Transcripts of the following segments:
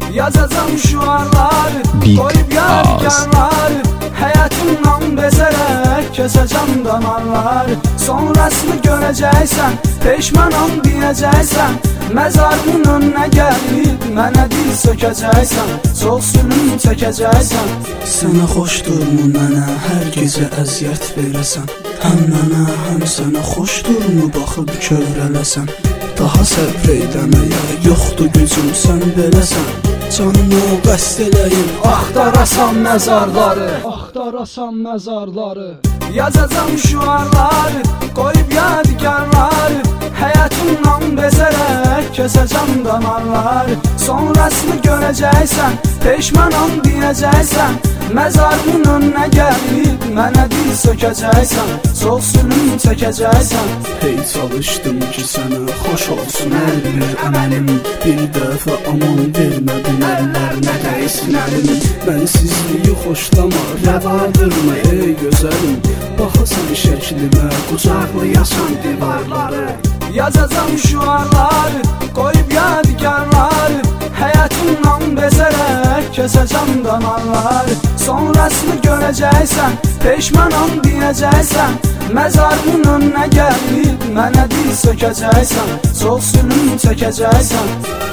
Yazacağım şuarları, Big koyup yadigarları, hayatımdan bezerek keseceğim damarları. Sonrasını göreceksen, peşmanım diyeceksen, mezarımın önüne gelip mənə dil sökəcəksən, sol sülüm çəkəcəksən. Sənə xoşdurmu mənə hər gecə əziyyət verəsən, həm mənə həm sənə xoşdurmu baxıb kövrələsən. Daha səbr edəməyə yoxdur gücüm, sən beləsən. Canımı qəsd eləyim, Axtarasan məzarları, axtarasan məzarları. Yazacağım şuarları, koyup yadigarları, hayatımdan bezerek keseceğim damarları. Sonrasını göreceksen, peşmanım diyeceksen, mezarımın önüne gelip mənə dil sökəcəksən, sol sülüm çəkəcəksən. hey çalışdım ki sənə xoş olsun hər bir əməlim. Bir dəfə aman vermədin əllərinə dəysin əlim. Mənsizliyi xoşlama, rəvadırma ey gözəlim. Baxasan şəklimə, qucaqlayasan divarları. Yazacağım şuarları, koyup yadigarları, hayatımdan bezerek keseceğim damarları. Sonrasını göreceksen, peşmanım diyeceksen, mezarımın önüne gelip mənə dil sökəcəksən, sol sülüm çəkəcəksən.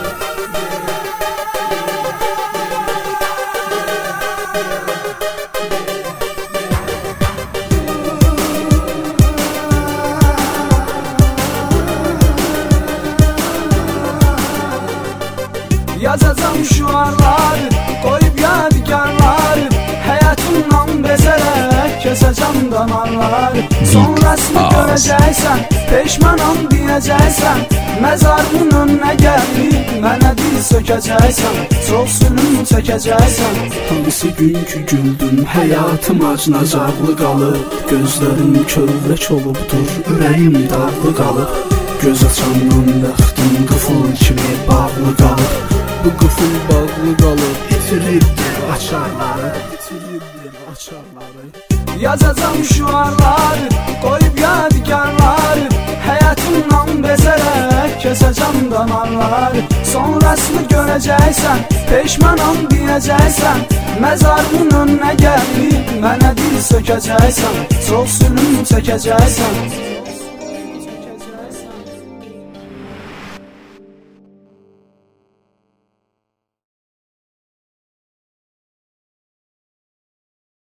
Yazacağım şuarları, koyup yadigarları, hayatımdan bezerek keseceğim damarları. Sonrasını göreceksen, peşmanım diyeceksen, mezarımın önüne gelip mənə dil sökəcəksən, sol sülüm çəkəcəksən. Hansı gün ki güldüm, həyatım acınacaqlı qalıb. Gözlərim kövrək olubdur, ürəyim dağlı qalıb. Göz açandan bəxtim qıfıl kimi bağlı qalıb. Bu qıfıl bağlı qalıb, itiribdir açarları, itiribdir açarları. Yazacağım şuarları, koyup yadigarları, hayatımdan bezerek keseceğim damarları. Sonrasını göreceksen, peşmanım diyeceksen, mezarımın önüne gelip mənə dil sökəcəksən, sol sülüm çəkəcəksən.